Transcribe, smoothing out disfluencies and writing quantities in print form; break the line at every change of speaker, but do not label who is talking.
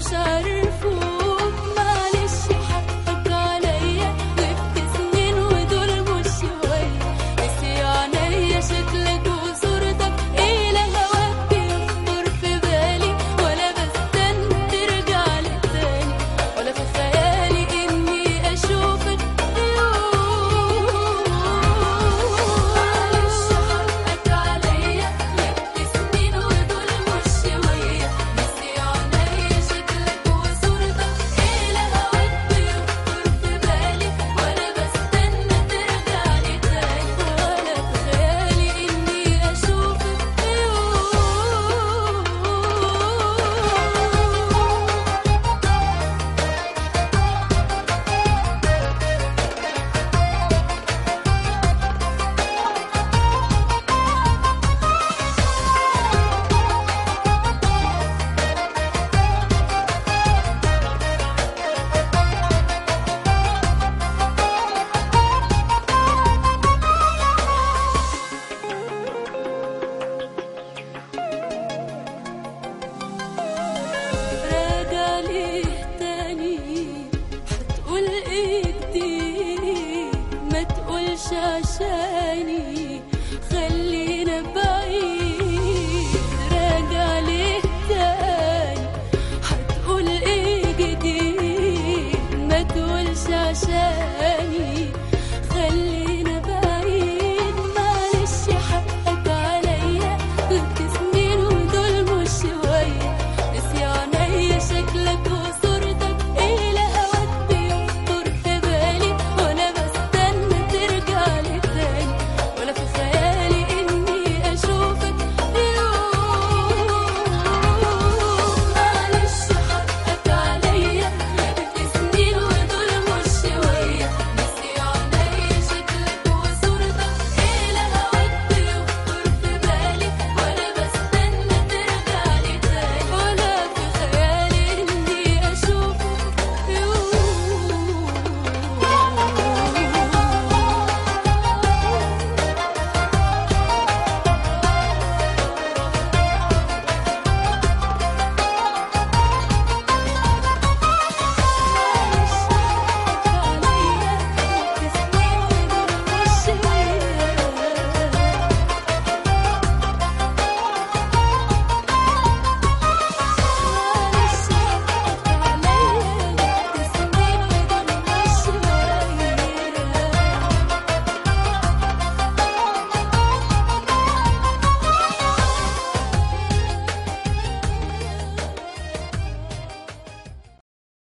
مش عارفوك. معلش حقك عليا، غبت سنين ودول مش شوية. نسي عينيا شكلك وصورتك، ايه لهواك بيخطر في بالي، ولا بستنى ترجع لي تاني، ولا في خيالي اني اشوفك يوم. معلش حقك عليا، غبت سنين ودول مش شوية. نسي عينيا شكلك وصورتك، ايه لهواك بيخطر في بالي، ولا بستنى ترجع لي تاني، ولا في خيالي اني اشوفك راجع ليه تاني؟ هتقول ايه جديد؟ ما تقولش عشاني خلينا بعيد. راجع ليه تاني؟ هتقول ايه جديد؟ ما تقولش عشاني